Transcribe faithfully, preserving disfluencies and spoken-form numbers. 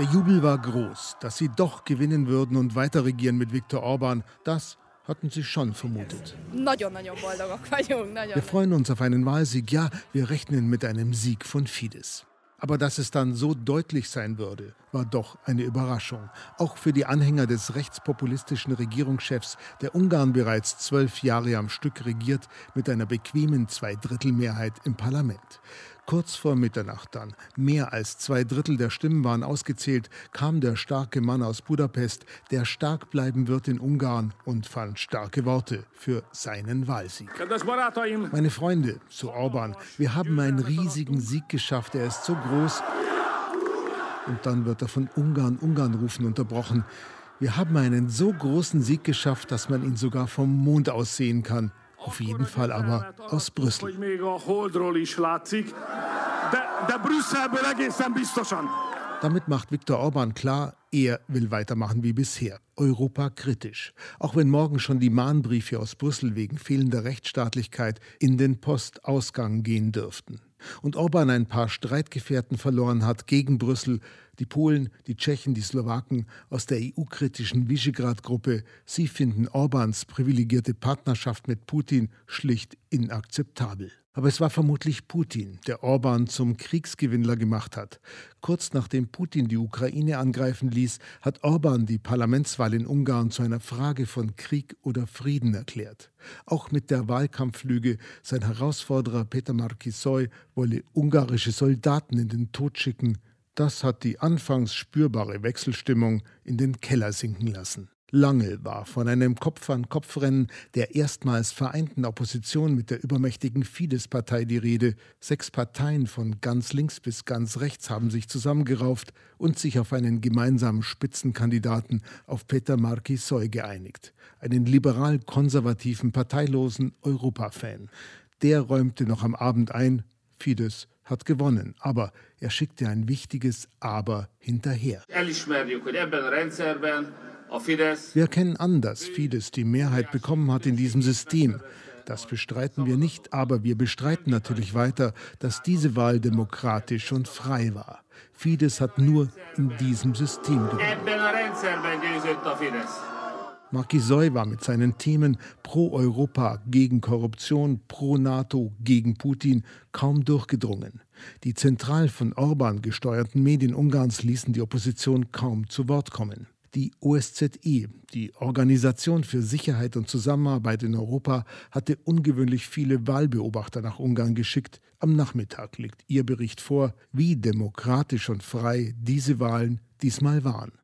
Der Jubel war groß, dass sie doch gewinnen würden und weiter regieren mit Viktor Orbán. Das hatten sie schon vermutet. Wir freuen uns auf einen Wahlsieg. Ja, wir rechnen mit einem Sieg von Fidesz. Aber dass es dann so deutlich sein würde, war doch eine Überraschung. Auch für die Anhänger des rechtspopulistischen Regierungschefs, der Ungarn bereits zwölf Jahre am Stück regiert, mit einer bequemen Zweidrittelmehrheit im Parlament. Kurz vor Mitternacht dann, mehr als zwei Drittel der Stimmen waren ausgezählt, kam der starke Mann aus Budapest, der stark bleiben wird in Ungarn, und fand starke Worte für seinen Wahlsieg. Meine Freunde, so Orbán, wir haben einen riesigen Sieg geschafft, er ist so groß. Und dann wird er von Ungarn, Ungarn rufen unterbrochen. Wir haben einen so großen Sieg geschafft, dass man ihn sogar vom Mond aus sehen kann. Auf jeden Fall aber aus Brüssel. Damit macht Viktor Orbán klar, er will weitermachen wie bisher, europakritisch. Auch wenn morgen schon die Mahnbriefe aus Brüssel wegen fehlender Rechtsstaatlichkeit in den Postausgang gehen dürften. Und Orbán ein paar Streitgefährten verloren hat gegen Brüssel, die Polen, die Tschechen, die Slowaken aus der E U-kritischen Visegrad-Gruppe. Sie finden Orbáns privilegierte Partnerschaft mit Putin schlicht inakzeptabel. Aber es war vermutlich Putin, der Orbán zum Kriegsgewinnler gemacht hat. Kurz nachdem Putin die Ukraine angreifen ließ, hat Orbán die Parlamentswahl in Ungarn zu einer Frage von Krieg oder Frieden erklärt. Auch mit der Wahlkampflüge, sein Herausforderer Peter Markisoy wolle ungarische Soldaten in den Tod schicken, das hat die anfangs spürbare Wechselstimmung in den Keller sinken lassen. Lange war von einem Kopf-an-Kopf-Rennen der erstmals vereinten Opposition mit der übermächtigen Fidesz-Partei die Rede. Sechs Parteien von ganz links bis ganz rechts haben sich zusammengerauft und sich auf einen gemeinsamen Spitzenkandidaten, auf Peter Markisoy, geeinigt. Einen liberal-konservativen, parteilosen Europa-Fan. Der räumte noch am Abend ein, Fidesz hat gewonnen, aber er schickte ein wichtiges Aber hinterher. Wir erkennen an, dass Fidesz die Mehrheit bekommen hat in diesem System. Das bestreiten wir nicht, aber wir bestreiten natürlich weiter, dass diese Wahl demokratisch und frei war. Fidesz hat nur in diesem System gewonnen. Markisoy war mit seinen Themen pro Europa, gegen Korruption, pro NATO, gegen Putin kaum durchgedrungen. Die zentral von Orbán gesteuerten Medien Ungarns ließen die Opposition kaum zu Wort kommen. Die O S Z E, die Organisation für Sicherheit und Zusammenarbeit in Europa, hatte ungewöhnlich viele Wahlbeobachter nach Ungarn geschickt. Am Nachmittag liegt ihr Bericht vor, wie demokratisch und frei diese Wahlen diesmal waren.